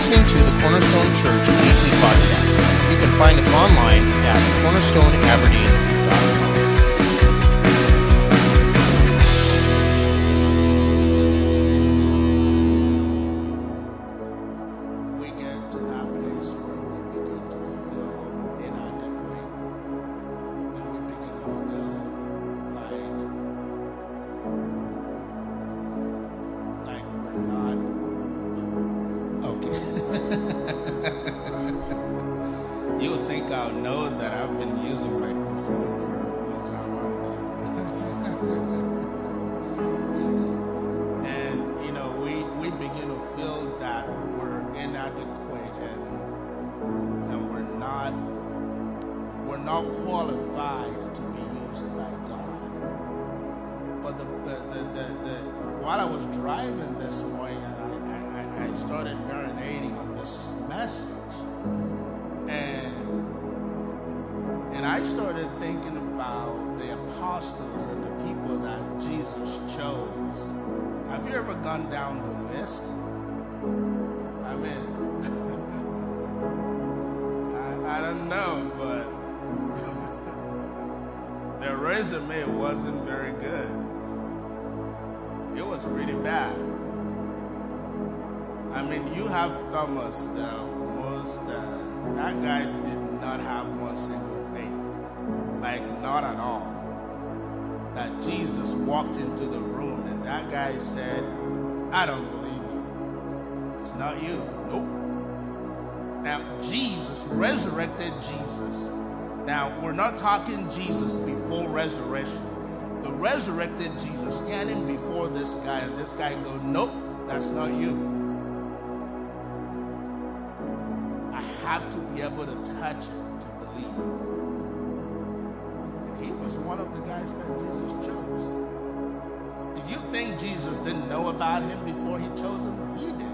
listening to the Cornerstone Church Weekly Podcast. You can find us online at cornerstoneaberdeen.com. You'll think I'll know that I've been using microphone for a long time. And we begin to feel that we're inadequate and we're not qualified to be used by God. But while I was driving this morning, I started marinating on this message. And I started thinking about the apostles and the people that Jesus chose. Have you ever gone down the list? I mean, I don't know, but their resume wasn't very good. It was pretty bad. I mean, you have Thomas, that guy did not have one single faith. Like, not at all. That Jesus walked into the room and that guy said, I don't believe you. It's not you. Nope. Now, Jesus, resurrected Jesus. Now, we're not talking Jesus before resurrection. The resurrected Jesus standing before this guy, and this guy goes, nope, that's not you. I have to be able to touch it to believe. And he was one of the guys that Jesus chose. Did you think Jesus didn't know about him before he chose him? He did.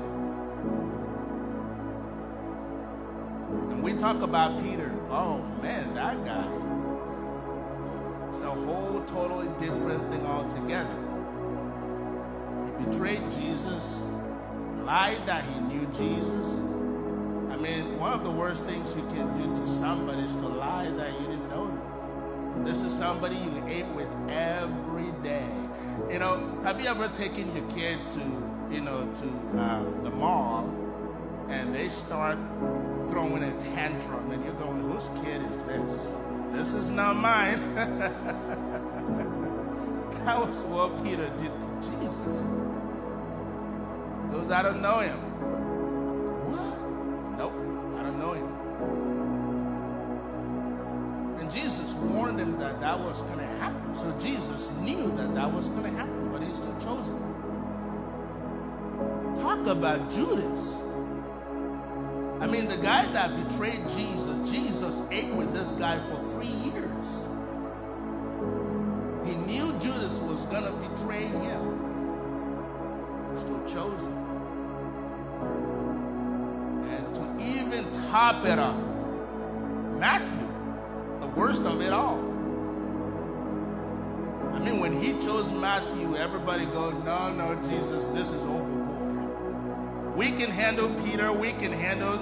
And we talk about Peter. Oh man, that guy. It's a whole totally different thing altogether. He betrayed Jesus, lied that he knew Jesus. I mean, one of the worst things you can do to somebody is to lie that you didn't know them. This is somebody you ate with every day. Have you ever taken your kid to the mall and they start throwing a tantrum and you're going, whose kid is this? This is not mine. That was what Peter did to Jesus. He goes, I don't know him. What? Nope, I don't know him. And Jesus warned him that that was going to happen. So Jesus knew that that was going to happen, but he still chose him. Talk about Judas. I mean, the guy that betrayed Jesus, Jesus ate with this guy for 3 years. He knew Judas was going to betray him. He still chose him. And to even top it up, Matthew, the worst of it all. I mean, when he chose Matthew, everybody goes, no, Jesus, this is overboard. We can handle Peter, we can handle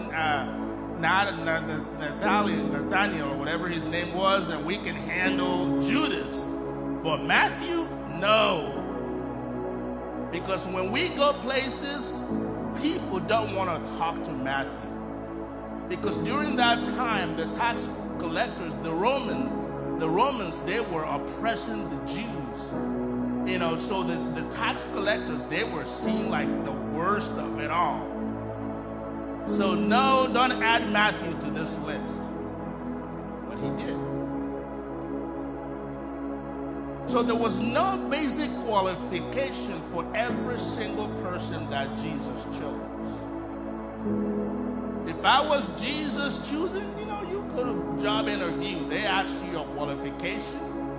Nathaniel, or whatever his name was, and we can handle Judas. But Matthew, no. Because when we go places, people don't want to talk to Matthew. Because during that time, the tax collectors, the Romans, they were oppressing the Jews. So the tax collectors, they were seen like the worst of it all. So no, don't add Matthew to this list. But he did. So there was no basic qualification for every single person that Jesus chose. If I was Jesus choosing, you go to a job interview, they ask you your qualification.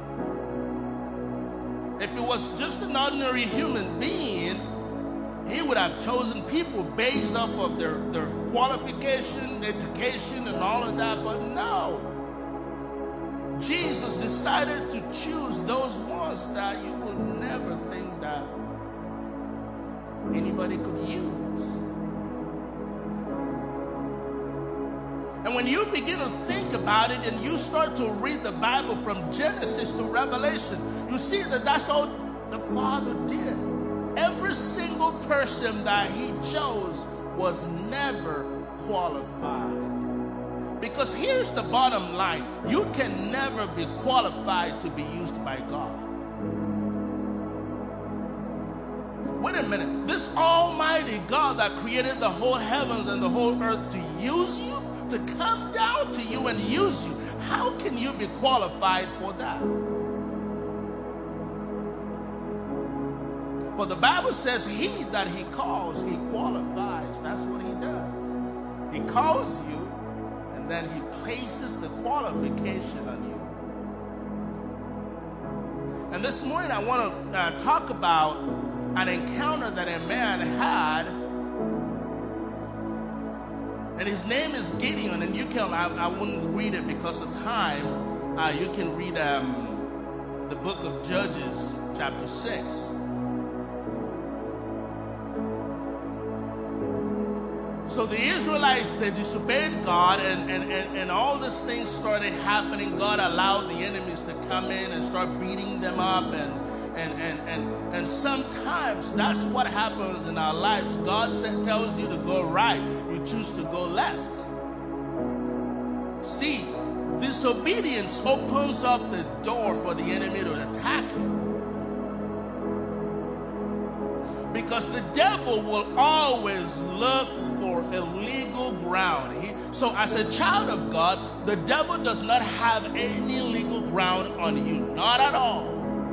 If it was just an ordinary human being, he would have chosen people based off of their qualification, education, and all of that, but no. Jesus decided to choose those ones that you will never think that anybody could use. And when you begin to think about it and you start to read the Bible from Genesis to Revelation, you see that that's all the Father did. Every single person that he chose was never qualified. Because here's the bottom line. You can never be qualified to be used by God. Wait a minute. This almighty God that created the whole heavens and the whole earth to use you, to come down to you and use you, how can you be qualified for that? But the Bible says he that he calls, he qualifies. That's what he does. He calls you, and then he places the qualification on you. And this morning I want to talk about an encounter that a man had, and his name is Gideon. And you can, I wouldn't read it because of time. You can read the book of Judges, chapter 6. So the Israelites, they disobeyed God, and all these things started happening. God allowed the enemies to come in and start beating them up, and sometimes that's what happens in our lives. God tells you to go right, you choose to go left. See, disobedience opens up the door for the enemy to attack you. Because the devil will always look for illegal ground. So as a child of God, the devil does not have any legal ground on you. Not at all.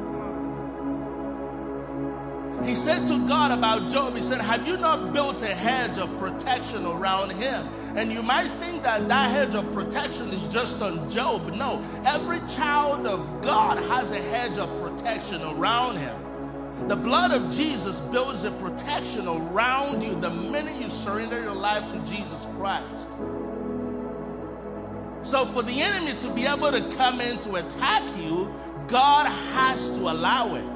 He said to God about Job, he said, have you not built a hedge of protection around him? And you might think that that hedge of protection is just on Job. No, every child of God has a hedge of protection around him. The blood of Jesus builds a protection around you the minute you surrender your life to Jesus Christ. So for the enemy to be able to come in to attack you, God has to allow it.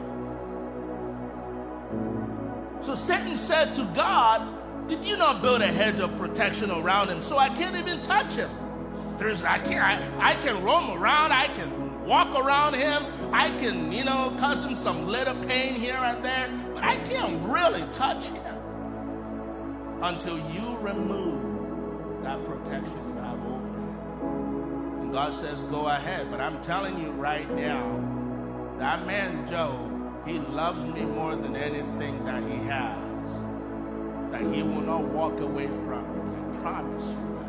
So Satan said to God, did you not build a hedge of protection around him so I can't even touch him? I can roam around, I can walk around him, I can, cause him some little pain here and there, but I can't really touch him until you remove that protection you have over him. And God says, go ahead. But I'm telling you right now, that man Job, he loves me more than anything that he has, that he will not walk away from me. I promise you that.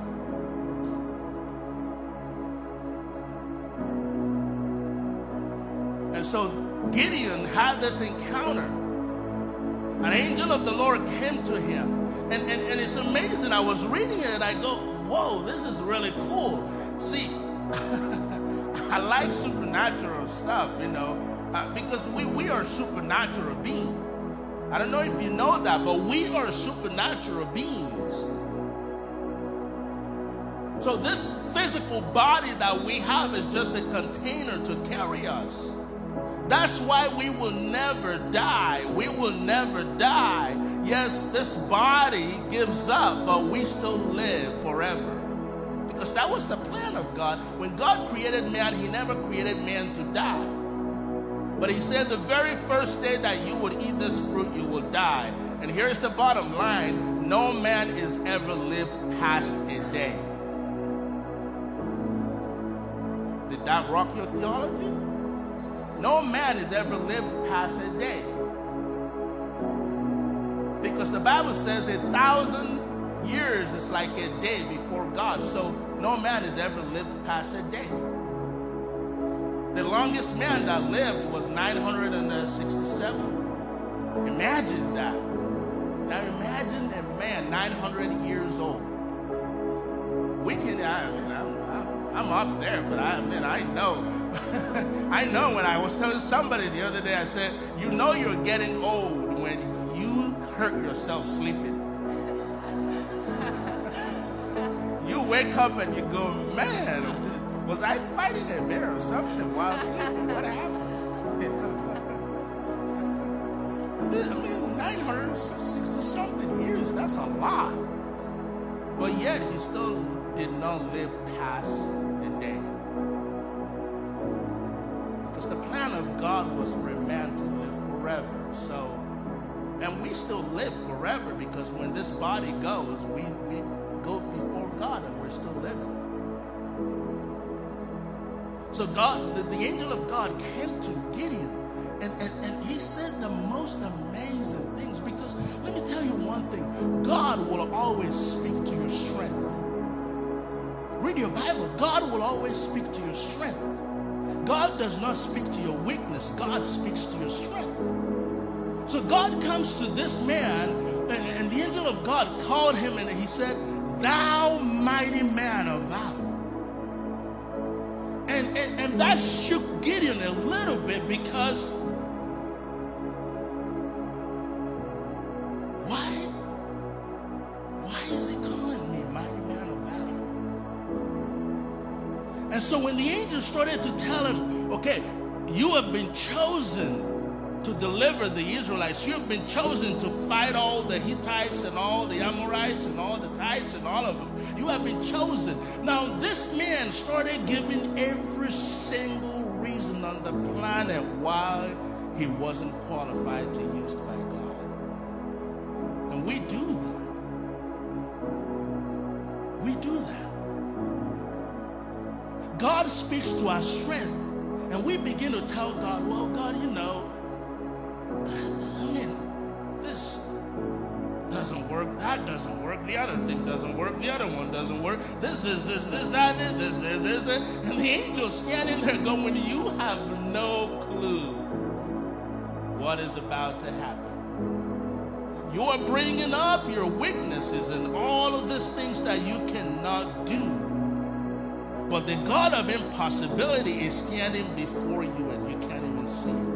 And so Gideon had this encounter. An angel of the Lord came to him. And it's amazing. I was reading it and I go, whoa, this is really cool. See, I like supernatural stuff, because we are supernatural beings. I don't know if you know that, but we are supernatural beings. So this physical body that we have is just a container to carry us. That's why we will never die. We will never die. Yes, this body gives up, but we still live forever. Because that was the plan of God. When God created man, he never created man to die. But he said the very first day that you would eat this fruit, you will die. And here's the bottom line. No man is ever lived past a day. Did that rock your theology? No man has ever lived past a day. Because the Bible says 1,000 years is like a day before God. So no man has ever lived past a day. The longest man that lived was 967. Imagine that. Now imagine a man 900 years old. I'm up there, but I know. I know when I was telling somebody the other day, I said, you're getting old when you hurt yourself sleeping. You wake up and you go, man, was I fighting a bear or something while sleeping? What happened? 960 something years, that's a lot. But yet he's still did not live past the day. Because the plan of God was for a man to live forever. So, and we still live forever, because when this body goes, we go before God and we're still living. So God, the angel of God came to Gideon, and he said the most amazing things, because let me tell you one thing, God will always speak to your strength. Read your Bible. God will always speak to your strength. God does not speak to your weakness. God speaks to your strength. So God comes to this man, and the angel of God called him, and he said, "Thou mighty man of valor." And that shook Gideon a little bit, because why is he calling me mighty man of valor? And so when the angel started to tell him, okay, you have been chosen to deliver the Israelites. You have been chosen to fight all the Hittites and all the Amorites and all the Hittites and all of them. You have been chosen. Now this man started giving every single reason on the planet why he wasn't qualified to use by God. And we do that. We do that. God speaks to our strength, and we begin to tell God, well, God, you know, I mean, this doesn't work, that doesn't work, the other thing doesn't work, the other one doesn't work, this, that, this. And the angel's standing there going, you have no clue what is about to happen. You are bringing up your weaknesses and all of these things that you cannot do. But the God of impossibility is standing before you, and you can't even see it.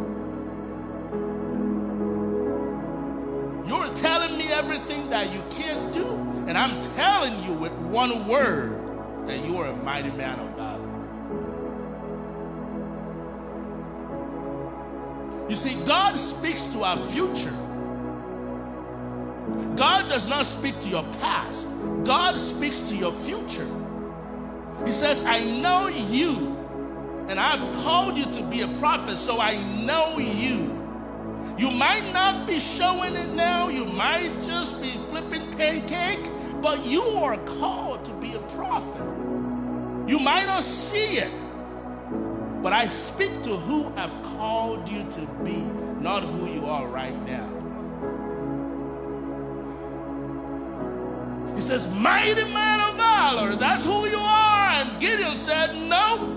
You're telling me everything that you can't do, and I'm telling you with one word that you are a mighty man of valor. You see, God speaks to our future. God does not speak to your past. God speaks to your future. He says, I know you, and I've called you to be a prophet, so I know you. You might not be showing it now. You might just be flipping pancake, but you are called to be a prophet. You might not see it, but I speak to who I've called you to be, not who you are right now. He says, mighty man of valor, that's who you are. And Gideon said, no.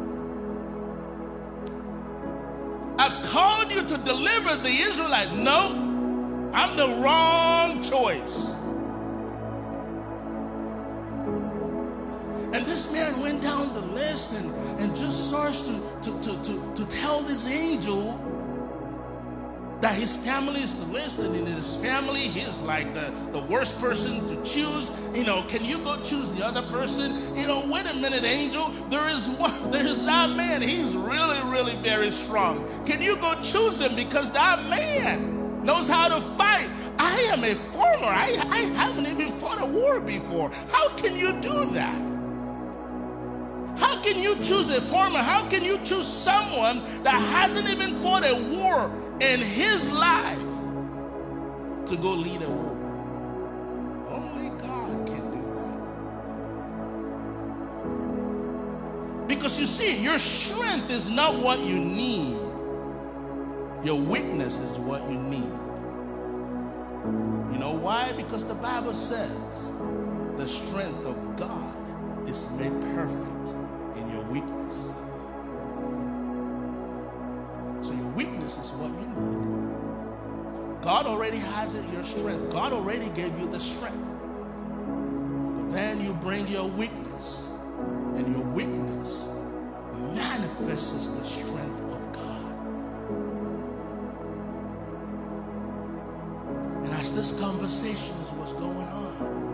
I've called you to deliver the Israelites. No, I'm the wrong choice. And this man went down the list and just starts to tell this angel that his family is the list, and in his family, he's like the worst person to choose. You know, can you go choose the other person? You know, wait a minute, angel. There's that man. He's really, really very strong. Can you go choose him, because that man knows how to fight? I am a farmer. I haven't even fought a war before. How can you do that? How can you choose a farmer? How can you choose someone that hasn't even fought a war in his life to go lead a war? Only God can do that. Because you see, your strength is not what you need. Your weakness is what you need. You know why? Because the Bible says the strength of God is made perfect in your weakness. So your weakness is what you need. God already has it, your strength. God already gave you the strength. But then you bring your weakness, and your weakness manifests the strength of God. And as this conversation was going on,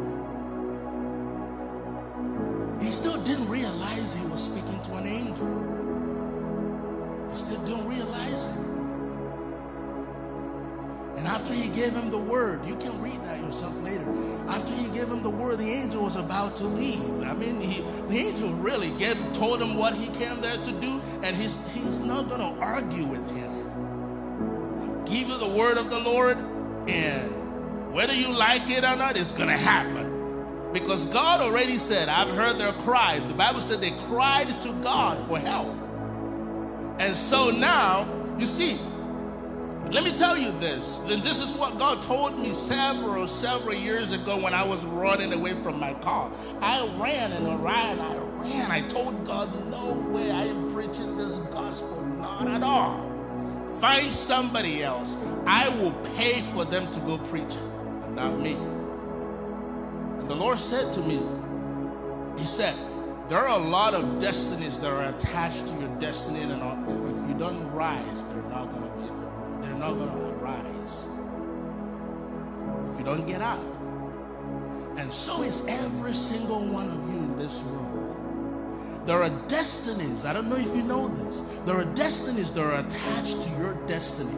he still didn't realize he was speaking to an angel. He still don't realize it. And after he gave him the word, you can read that yourself later. After he gave him the word, the angel was about to leave. I mean, the angel really told him what he came there to do, and he's not going to argue with him. I'll give you the word of the Lord, and whether you like it or not, it's going to happen. Because God already said, I've heard their cry. The Bible said they cried to God for help. And so now, you see, let me tell you this. And this is what God told me several years ago when I was running away from my car. I ran and I ran. I told God, no way, I am preaching this gospel. Not at all. Find somebody else. I will pay for them to go preach it, but not me. And the Lord said to me, he said, there are a lot of destinies that are attached to your destiny, and if you don't rise, they're not going to arise. If you don't get up. And so is every single one of you in this room. There are destinies, I don't know if you know this, there are destinies that are attached to your destiny.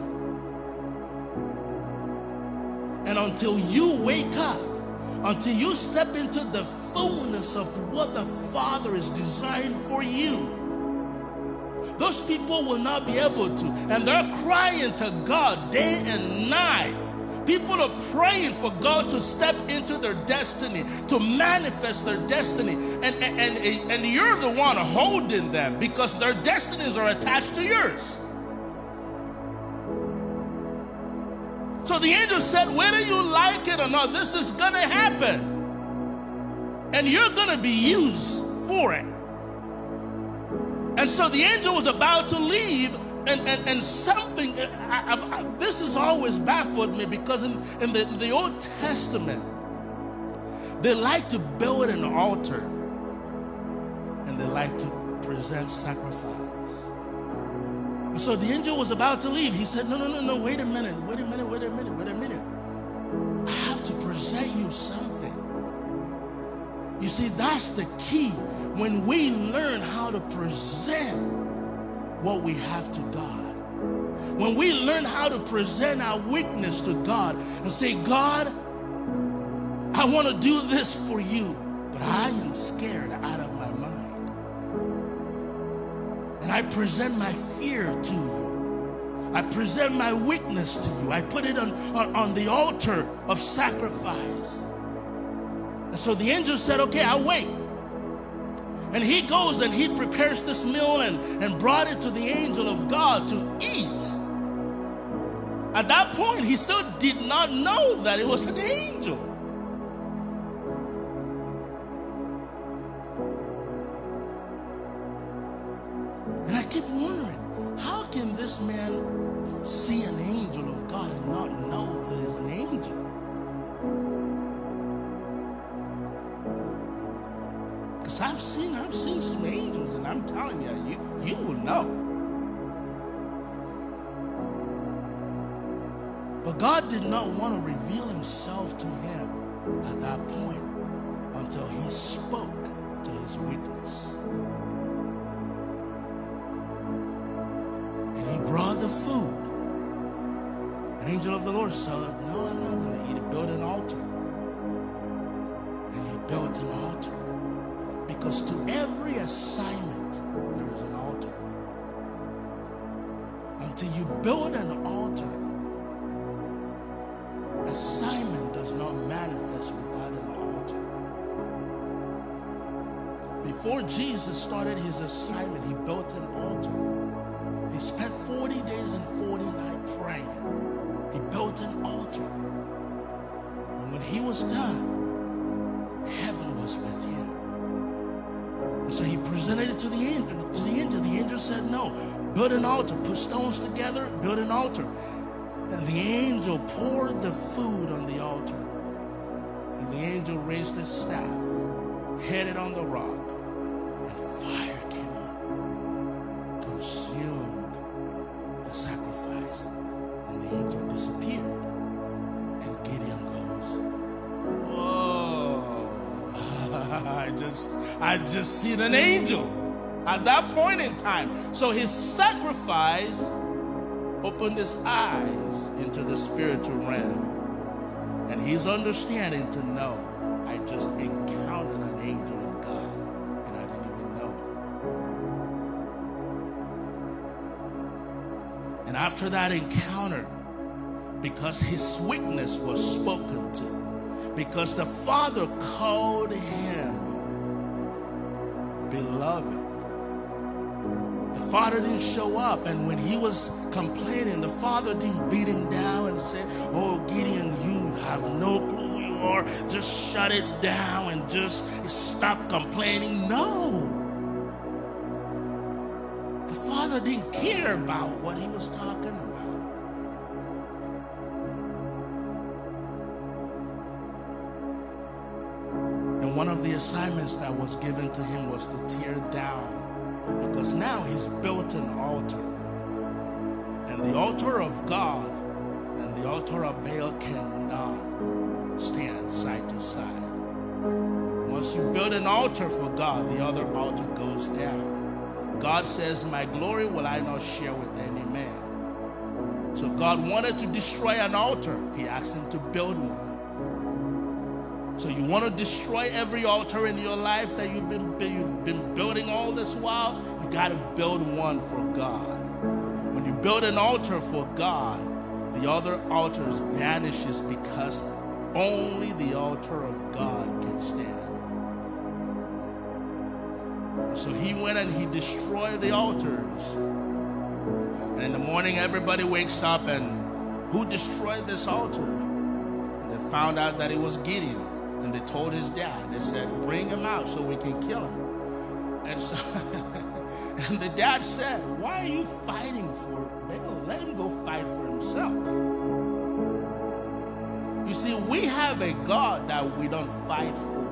And until you wake up, until you step into the fullness of what the Father is designed for you, those people will not be able to. And they're crying to God day and night. People are praying for God to step into their destiny, to manifest their destiny. And you're the one holding them because their destinies are attached to yours. So the angel said, whether you like it or not, this is going to happen. And you're going to be used for it. And so the angel was about to leave, and something, this has always baffled me, because in the Old Testament, they like to build an altar, and they like to present sacrifice. So the angel was about to leave. He said, no, wait a minute. I have to present you something. You see, that's the key. When we learn how to present what we have to God, when we learn how to present our weakness to God and say, God, I want to do this for you, but I am scared out of my mind. And I present my fear to you. I present my weakness to you. I put it on the altar of sacrifice. And so the angel said, okay, I'll wait. And he goes and he prepares this meal and brought it to the angel of God to eat. At that point, he still did not know that it was an angel. And I keep wondering, how can this man see an angel of God and not know that it's an angel? Because I've seen some angels, and I'm telling you will know. But God did not want to reveal himself to him at that point until he spoke to his weakness. And he brought the food. An angel of the Lord said, no, I'm not going to eat it. Build an altar. And he built an altar. Because to every assignment, there is an altar. Until you build an altar, assignment does not manifest without an altar. Before Jesus started his assignment, he built an altar. He spent 40 days and 40 nights praying. He built an altar. And when he was done, heaven was with him. And so he presented it to the angel. The angel said, no, build an altar. Put stones together, build an altar. And the angel poured the food on the altar. And the angel raised his staff, hit it on the rock, and fire came up, consumed the sacrifice, and the angel disappeared. And Gideon goes, whoa, I just seen an angel at that point in time. So his sacrifice opened his eyes into the spiritual realm. And he's understanding to know, I just encountered an angel of God, and I didn't even know it. And after that encounter, because his weakness was spoken to, because the Father called him beloved, the Father didn't show up, and when he was complaining, the Father didn't beat him down and say, oh, Gideon, you have no clue who you are, just shut it down and just stop complaining. No. The Father didn't care about what he was talking about. And one of the assignments that was given to him was to tear down, because now he's built an altar. And the altar of God and the altar of Baal cannot stand side to side. Once you build an altar for God, the other altar goes down. God says, my glory will I not share with any man. So God wanted to destroy an altar. He asked him to build one. So you want to destroy every altar in your life that you've been building all this while? You got to build one for God. When you build an altar for God, the other altars vanishes, because only the altar of God can stand. And so he went and he destroyed the altars. And in the morning, everybody wakes up and who destroyed this altar? And they found out that it was Gideon. And they told his dad, they said, bring him out so we can kill him. And so, and the dad said, why are you fighting for Baal? Let him go fight for himself. You see, we have a God that we don't fight for.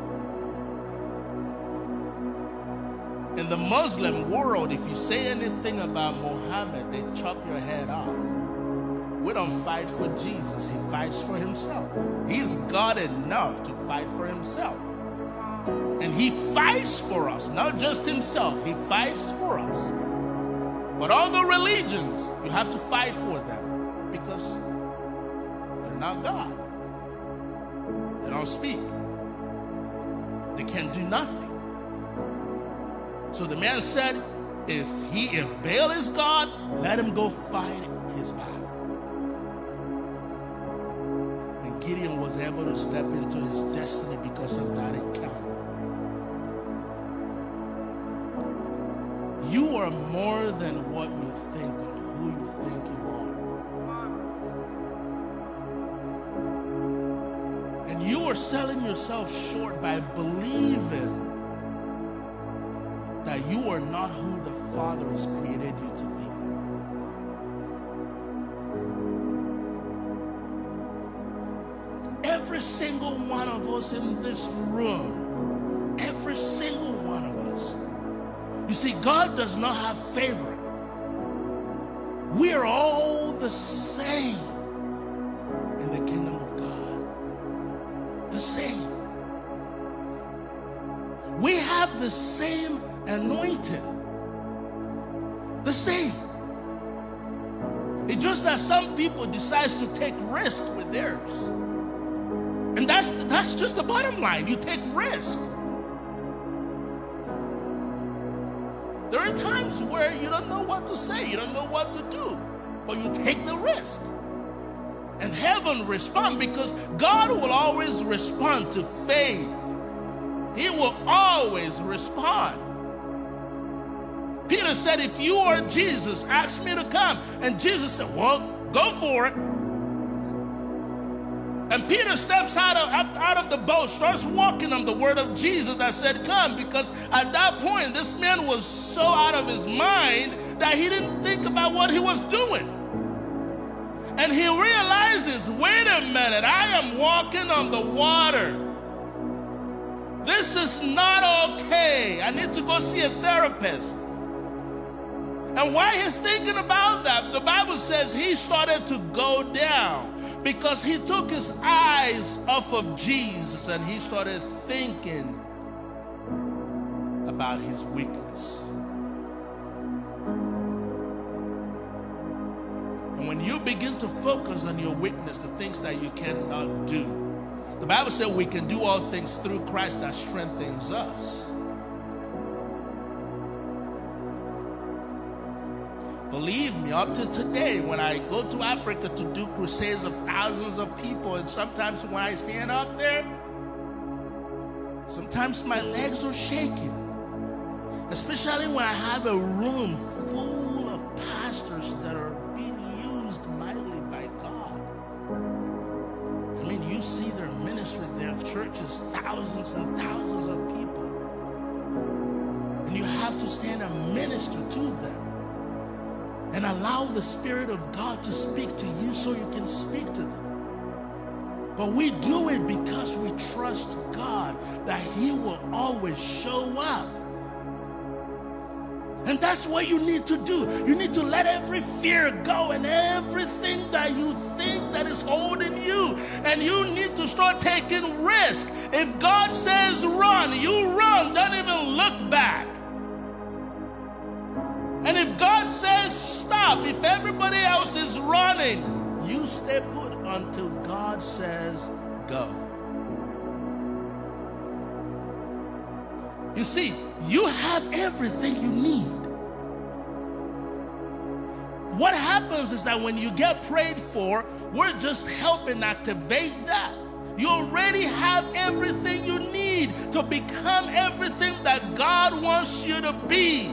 In the Muslim world, if you say anything about Muhammad, they chop your head off. We don't fight for Jesus. He fights for himself. He's God enough to fight for himself. And he fights for us, not just himself. He fights for us. But all the religions, you have to fight for them because they're not God. They don't speak. They can do nothing. So the man said, if Baal is God, let him go fight his battle. Gideon was able to step into his destiny because of that encounter. You are more than what you think or who you think you are. And you are selling yourself short by believing that you are not who the Father has created you to be. Every single one of us in this room, every single one of us. You see, God does not have favor. We are all the same in the kingdom of God. The same. We have the same anointing. The same. It's just that some people decide to take risk with theirs. And that's just the bottom line. You take risk. There are times where you don't know what to say, you don't know what to do, but you take the risk. And heaven responds, because God will always respond to faith. He will always respond. Peter said, if you are Jesus, ask me to come. And Jesus said, well, go for it. And Peter steps out of the boat, starts walking on the word of Jesus that said, come, because at that point, this man was so out of his mind that he didn't think about what he was doing. And he realizes, wait a minute, I am walking on the water. This is not okay. I need to go see a therapist. And while he's thinking about that, the Bible says he started to go down. Because he took his eyes off of Jesus and he started thinking about his weakness. And begin to focus on your weakness, the things that you cannot do. The Bible said we can do all things through Christ that strengthens us. Believe me, up to today, when I go to Africa to do crusades of thousands of people, and sometimes when I stand up there, sometimes my legs are shaking. Especially when I have a room full of pastors that are being used mightily by God. I mean, you see their ministry, their churches, thousands and thousands of people. And you have to stand and minister to them. And allow the Spirit of God to speak to you so you can speak to them. But we do it because we trust God that He will always show up. And that's what you need to do. You need to let every fear go and everything that you think that is holding you. And you need to start taking risk. If God says run, you run. Don't even look back. And if God says stop, if everybody else is running, you stay put until God says go. You see, you have everything you need. What happens is that when you get prayed for, we're just helping activate that. You already have everything you need to become everything that God wants you to be.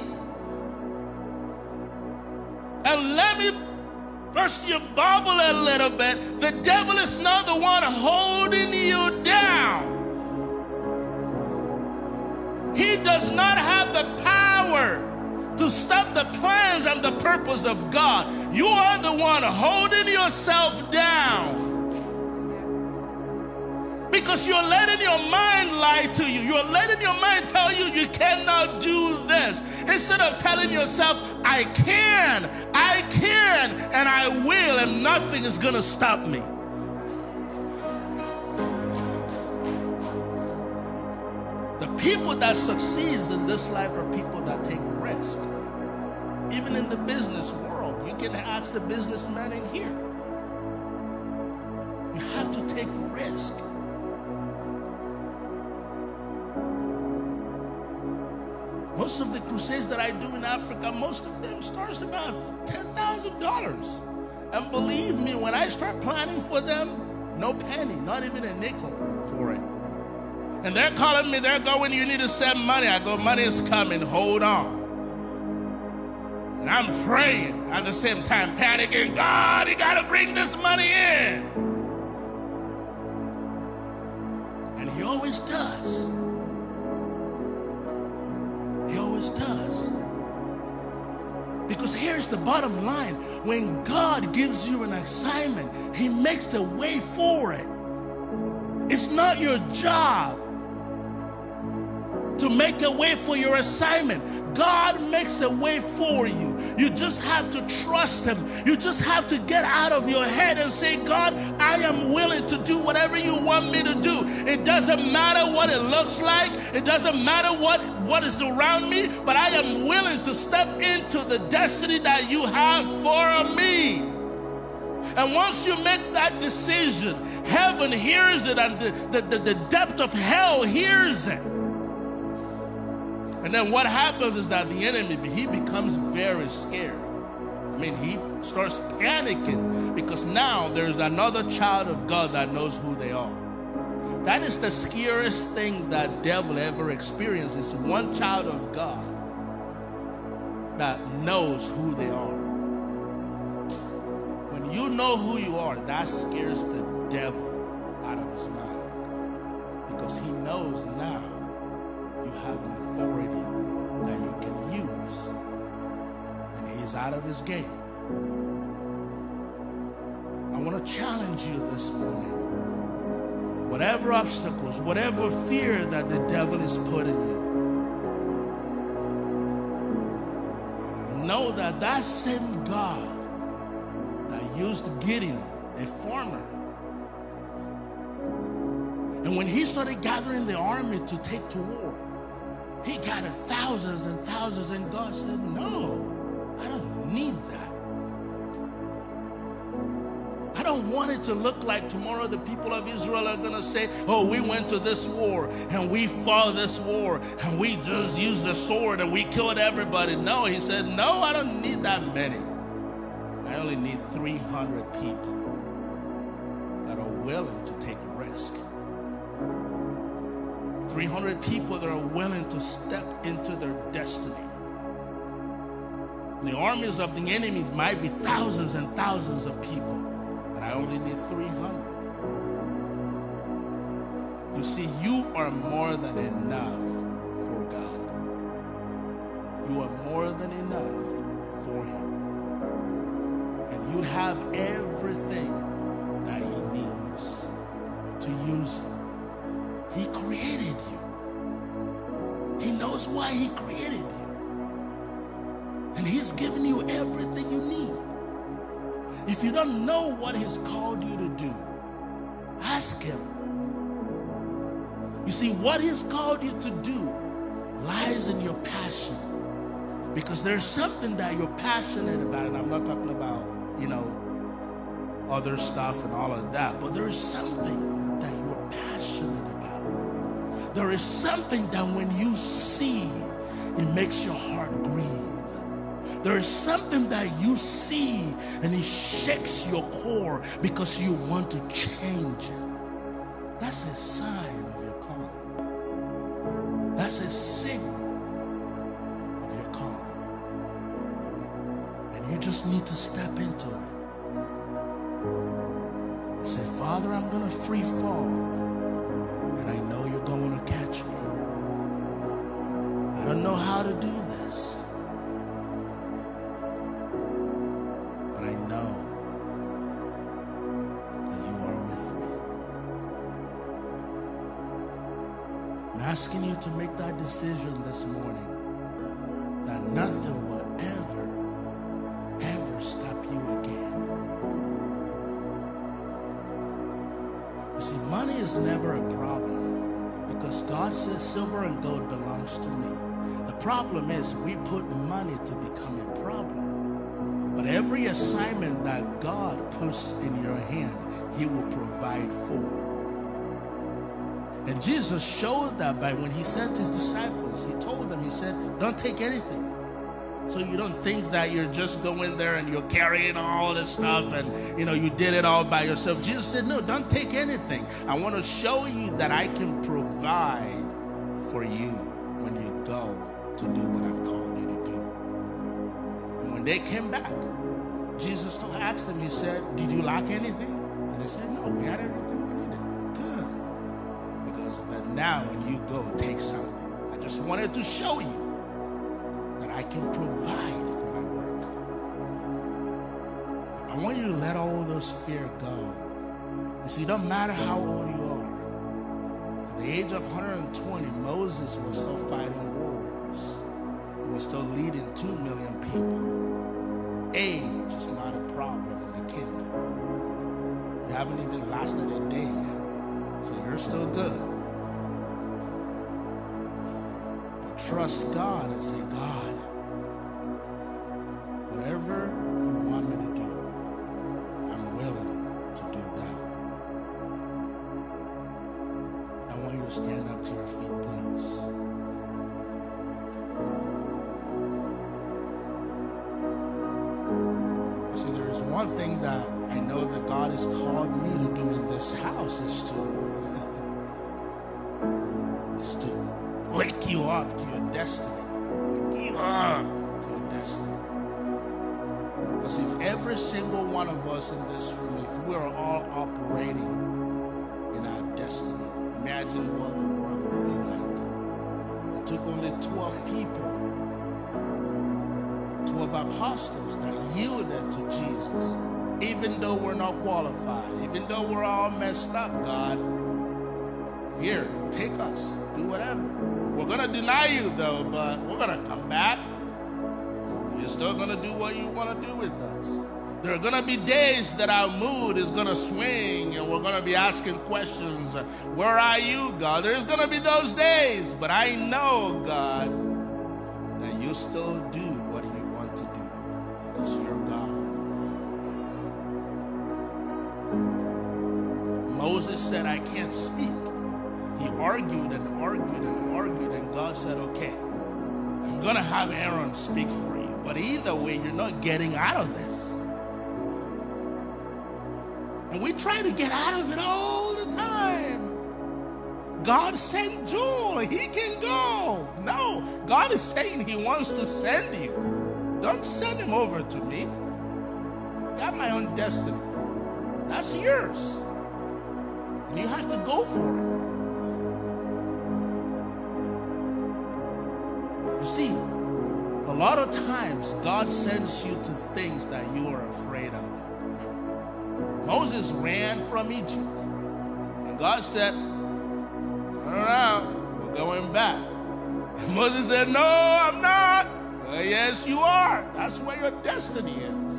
And let me burst your bubble a little bit. The devil is not the one holding you down. He does not have the power to stop the plans and the purpose of God. You are the one holding yourself down. Because you're letting your mind lie to you. You're letting your mind tell you you cannot do this. Instead of telling yourself, I can, and I will, and nothing is going to stop me. The people that succeed in this life are people that take risk. Even in the business world, you can ask the businessman in here. You have to take risk. Most of the crusades that I do in Africa, most of them starts about $10,000. And believe me, when I start planning for them, no penny, not even a nickel for it. And they're calling me, they're going, you need to send money. I go, money is coming, hold on. And I'm praying at the same time, panicking, God, you got to bring this money in. And He always does. He always does. Because here's the bottom line. When God gives you an assignment, He makes a way for it. It's not your job to make a way for your assignment. God makes a way for you. You just have to trust Him. You just have to get out of your head and say, God, I am willing to do whatever you want me to do. It doesn't matter what it looks like. It doesn't matter what is around me, but I am willing to step into the destiny that you have for me. And once you make that decision, heaven hears it and the depth of hell hears it. And then what happens is that the enemy, he becomes very scared. I mean, he starts panicking because now there's another child of God that knows who they are. That is the scariest thing that devil ever experiences. One child of God that knows who they are. When you know who you are, that scares the devil out of his mind. Because he knows now you have an authority that you can use. And he's out of his game. I want to challenge you this morning. Whatever obstacles, whatever fear that the devil is putting you, know that that same God that used Gideon, a farmer, and when he started gathering the army to take to war, he gathered thousands and thousands, and God said, no, I don't need that. don't want it to look like tomorrow the people of Israel are going to say, oh, we went to this war and we fought this war and we just used the sword and we killed everybody. No, he said, no, I don't need that many. I only need 300 people that are willing to take a risk. 300 people that are willing to step into their destiny. The armies of the enemy might be thousands and thousands of people, but I only need 300. You see, you are more than enough for God. You are more than enough for Him. And you have everything that He needs to use you. He created you. He knows why He created you. And He's given you everything you need. If you don't know what He's called you to do, ask Him. You see, what He's called you to do lies in your passion. Because there's something that you're passionate about, and I'm not talking about, other stuff and all of that, but there is something that you're passionate about. There is something that when you see, it makes your heart grieve. There is something that you see and it shakes your core because you want to change it. That's a sign of your calling. That's a signal of your calling. And you just need to step into it. And say, Father, I'm going to free fall. And I know you're going to catch me. I don't know how to do this. But I know that you are with me. I'm asking you to make that decision this morning that nothing will ever stop you again. You see, money is never a problem because God says silver and gold belongs to me. The problem is we put money to become a problem. But every assignment that God puts in your hand, He will provide for. And Jesus showed that by when He sent His disciples. He told them, He said, don't take anything. So you don't think that you're just going there and you're carrying all this stuff and, you did it all by yourself. Jesus said, no, don't take anything. I want to show you that I can provide for you when you go to do what I've called you to do. And when they came back, Jesus asked them, He said, did you lack anything? And they said, no, we had everything we needed. Good. Because but now when you go, take something. I just wanted to show you that I can provide for my work. I want you to let all those fear go. You see, it doesn't matter how old you are. At the age of 120, Moses was still fighting wars. He was still leading 2 million people. Age is not a problem in the kingdom. You haven't even lasted a day yet, so you're still good. But trust God and say, God, whatever you want me to do, I'm willing to do that. I want you to stand up to your feet, please. One thing that I know that God has called me to do in this house is to wake you up to your destiny. Wake you up to your destiny. Because if every single one of us in this room, if we are all operating in our destiny, imagine what the world would be like. It took only 12 people, 12 apostles that yielded to Jesus. Even though we're not qualified, even though we're all messed up, God, here, take us, do whatever. We're going to deny you though, but we're going to come back. You're still going to do what you want to do with us. There are going to be days that our mood is going to swing and we're going to be asking questions. Where are you, God? There's going to be those days, but I know, God, that you still do what you want to do because you're God. Moses said, I can't speak. He argued and argued and argued, and God said, okay, I'm going to have Aaron speak for you. But either way, you're not getting out of this. And we try to get out of it all the time. God sent Joel. He can go. No, God is saying he wants to send you. Don't send him over to me. I got my own destiny. That's yours. And you have to go for it. You see, a lot of times God sends you to things that you are afraid of. Moses ran from Egypt. And God said, turn around, we're going back. And Moses said, no, I'm not. Oh, yes, you are. That's where your destiny is.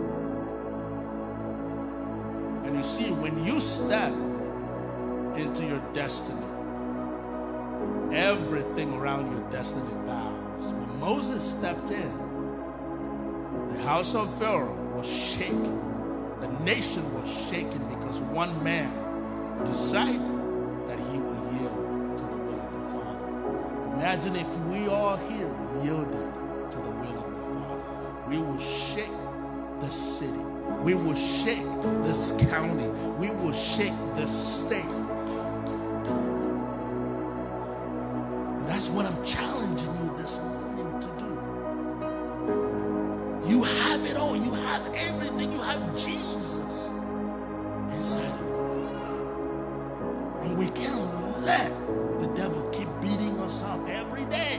And you see, when you step into your destiny, everything around your destiny bows. When Moses stepped in, the house of Pharaoh was shaken. The nation was shaken because one man decided that he would yield to the will of the Father. Imagine if we all here yielded to the will of the Father. We will shake the city. We will shake this county. We will shake this state. And that's what I'm challenging you this morning to do. You have it all. You have everything. You have Jesus inside of you. And we can't let the devil keep beating us up every day.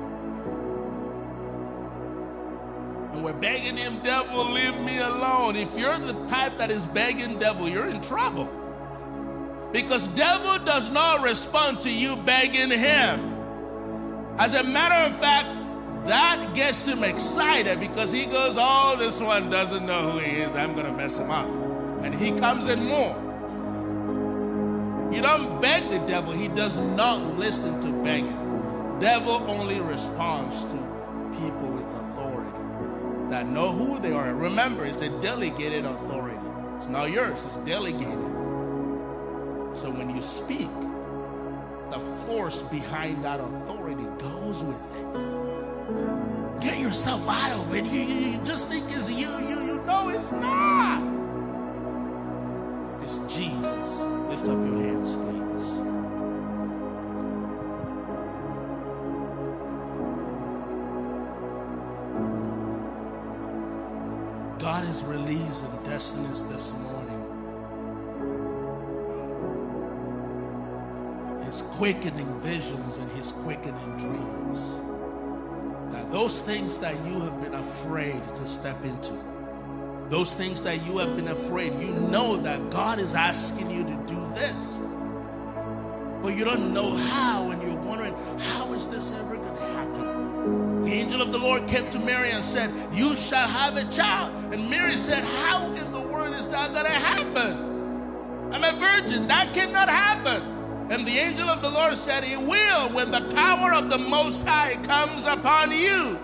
And we're begging him, devil, leave me alone. If you're the type that is begging devil, you're in trouble. Because devil does not respond to you begging him. As a matter of fact, that gets him excited because he goes, oh, this one doesn't know who he is. I'm going to mess him up. And he comes in more. You don't beg the devil. He does not listen to begging. Devil only responds to people with authority that know who they are. Remember, it's a delegated authority. It's not yours. It's delegated. So when you speak, the force behind that authority goes with it. Get yourself out of it. You just think it's you. You know it's not. It's Jesus. Lift up your hands, please. God is releasing destinies this morning. His quickening visions and his quickening dreams. That those things that you have been afraid to step into, those things that you have been afraid, you know that God is asking you to do this, but you don't know how, and you're wondering, how is this ever going to happen? The angel of the Lord came to Mary and said, you shall have a child. And Mary said, how in the world is that going to happen? I'm a virgin. That cannot happen. And the angel of the Lord said, it will when the power of the Most High comes upon you.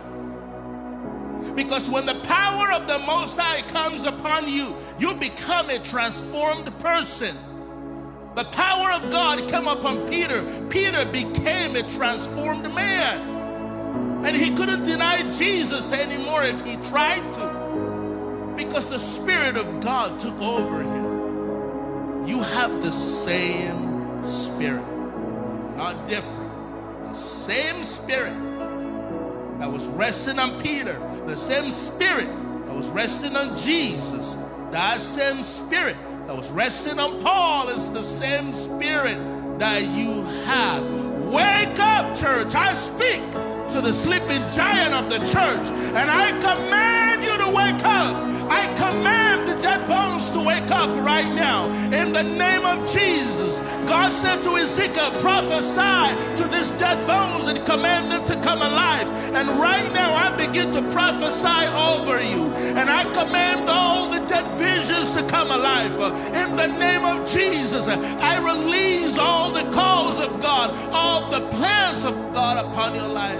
Because when the power of the Most High comes upon you, you become a transformed person. The power of God came upon Peter. Peter became a transformed man. And he couldn't deny Jesus anymore if he tried to. Because the Spirit of God took over him. You have the same Spirit, not different. The same Spirit that was resting on Peter, the same Spirit that was resting on Jesus, that same Spirit that was resting on Paul is the same Spirit that you have. Wake up, church. I speak to the sleeping giant of the church, and I command you to wake up. I command the dead bones to wake up right now in the name of Jesus. God said to Ezekiel, prophesy to these dead bones and command them to come alive. And right now I begin to prophesy over you, and I command all the dead visions to come alive in the name of Jesus. I release all the calls of God, all the plans of God upon your life.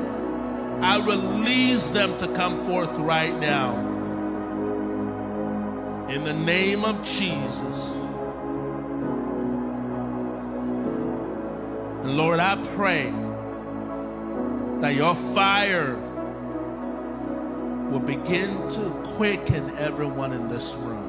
I release them to come forth right now. In the name of Jesus. And Lord, I pray that your fire will begin to quicken everyone in this room.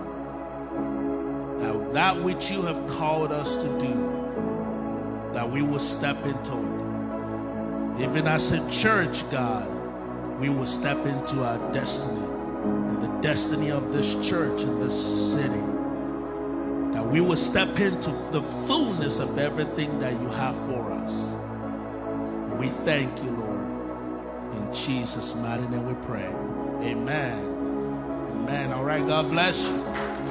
That which you have called us to do, that we will step into it. Even as a church, God, we will step into our destiny and the destiny of this church in this city. That we will step into the fullness of everything that you have for us. And we thank you, Lord. In Jesus' mighty name we pray. Amen. Amen. All right, God bless you.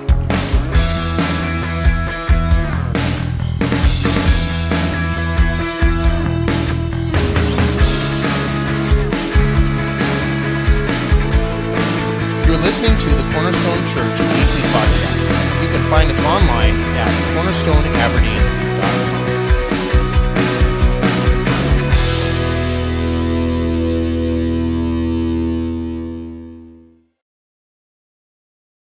You're listening to the Cornerstone Church Weekly Podcast. You can find us online at cornerstoneaberdeen.org.